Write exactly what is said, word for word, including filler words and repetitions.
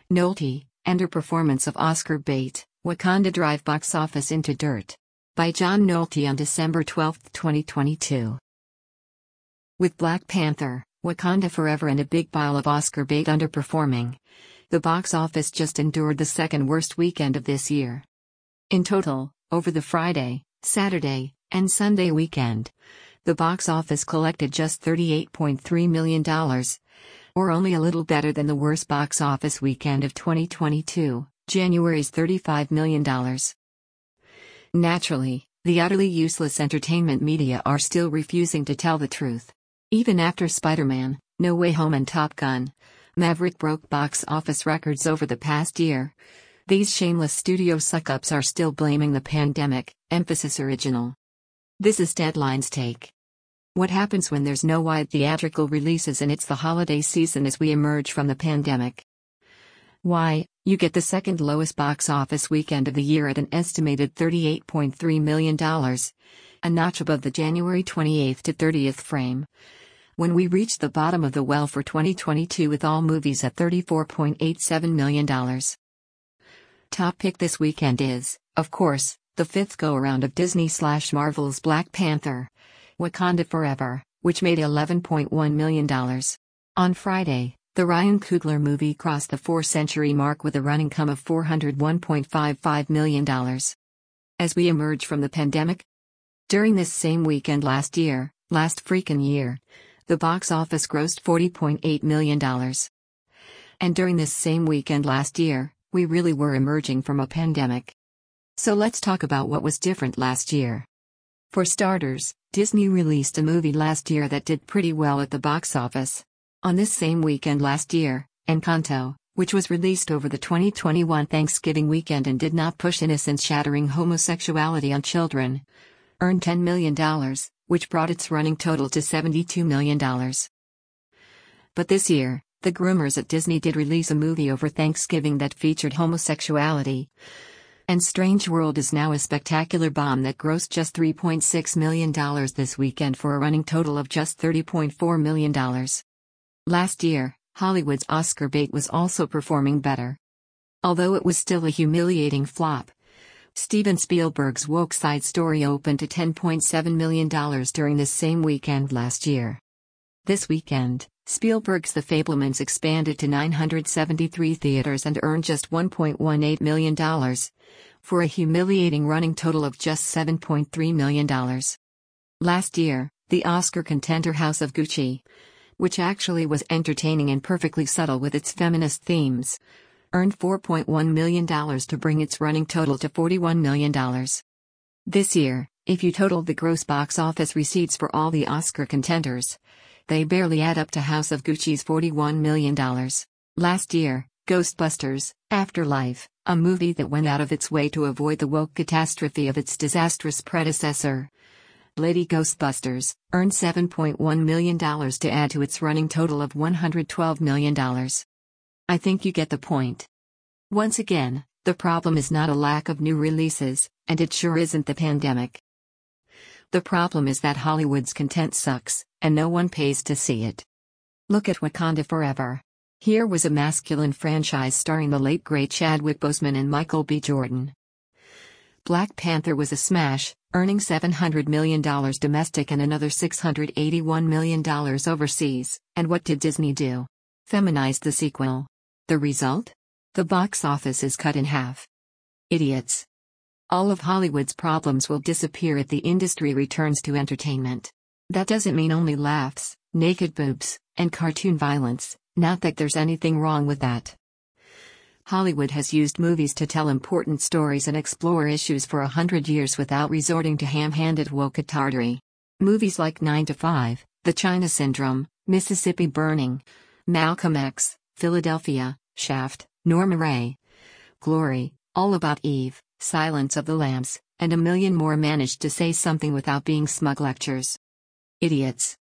Nolte, Underperformance of Oscar Bait, Wakanda Drive Box Office into Dirt. By John Nolte on December twelfth, twenty twenty-two. With Black Panther, Wakanda Forever and a big pile of Oscar bait underperforming, the box office just endured the second worst weekend of this year. In total, over the Friday, Saturday, and Sunday weekend, the box office collected just thirty-eight point three million dollars, or only a little better than the worst box office weekend of twenty twenty-two, January's thirty-five million dollars. Naturally, the utterly useless entertainment media are still refusing to tell the truth. Even after Spider-Man, No Way Home and Top Gun, Maverick broke box office records over the past year, these shameless studio suck-ups are still blaming the pandemic, emphasis original. This is Deadline's take. What happens when there's no wide theatrical releases and it's the holiday season as we emerge from the pandemic? Why, you get the second lowest box office weekend of the year at an estimated thirty-eight point three million dollars, a notch above the January twenty-eighth to thirtieth frame. When we reach the bottom of the well for twenty twenty-two with all movies at thirty-four point eight seven million dollars. Top pick this weekend is, of course, the fifth go-around of Disney slash Marvel's Black Panther, Wakanda Forever, which made eleven point one million dollars. On Friday, the Ryan Coogler movie crossed the four-century mark with a running sum of four hundred one point five five million dollars. As we emerge from the pandemic? During this same weekend last year, last freaking year, the box office grossed forty point eight million dollars. And during this same weekend last year, we really were emerging from a pandemic. So let's talk about what was different last year. For starters, Disney released a movie last year that did pretty well at the box office. On this same weekend last year, Encanto, which was released over the twenty twenty-one Thanksgiving weekend and did not push innocence-shattering homosexuality on children, earned ten million dollars, which brought its running total to seventy-two million dollars. But this year, the groomers at Disney did release a movie over Thanksgiving that featured homosexuality. And Strange World is now a spectacular bomb that grossed just three point six million dollars this weekend for a running total of just thirty point four million dollars. Last year, Hollywood's Oscar bait was also performing better. Although it was still a humiliating flop, Steven Spielberg's Woke Side Story opened to ten point seven million dollars during this same weekend last year. This weekend, Spielberg's The Fabelmans expanded to nine hundred seventy-three theaters and earned just one point one eight million dollars, for a humiliating running total of just seven point three million dollars. Last year, the Oscar contender House of Gucci, which actually was entertaining and perfectly subtle with its feminist themes, earned four point one million dollars to bring its running total to forty-one million dollars. This year, if you totaled the gross box office receipts for all the Oscar contenders, they barely add up to House of Gucci's forty-one million dollars. Last year, Ghostbusters, Afterlife, a movie that went out of its way to avoid the woke catastrophe of its disastrous predecessor, Lady Ghostbusters, earned seven point one million dollars to add to its running total of one hundred twelve million dollars. I think you get the point. Once again, the problem is not a lack of new releases, and it sure isn't the pandemic. The problem is that Hollywood's content sucks, and no one pays to see it. Look at Wakanda Forever. Here was a masculine franchise starring the late great Chadwick Boseman and Michael B. Jordan. Black Panther was a smash, earning seven hundred million dollars domestic and another six hundred eighty-one million dollars overseas, and what did Disney do? Feminized the sequel. The result? The box office is cut in half. Idiots. All of Hollywood's problems will disappear if the industry returns to entertainment. That doesn't mean only laughs, naked boobs, and cartoon violence, not that there's anything wrong with that. Hollywood has used movies to tell important stories and explore issues for a hundred years without resorting to ham-handed woke-tartry. Movies like nine to five, The China Syndrome, Mississippi Burning, Malcolm X, Philadelphia, Shaft, Norma Ray, Glory, All About Eve, Silence of the Lambs, and a million more managed to say something without being smug lectures. Idiots.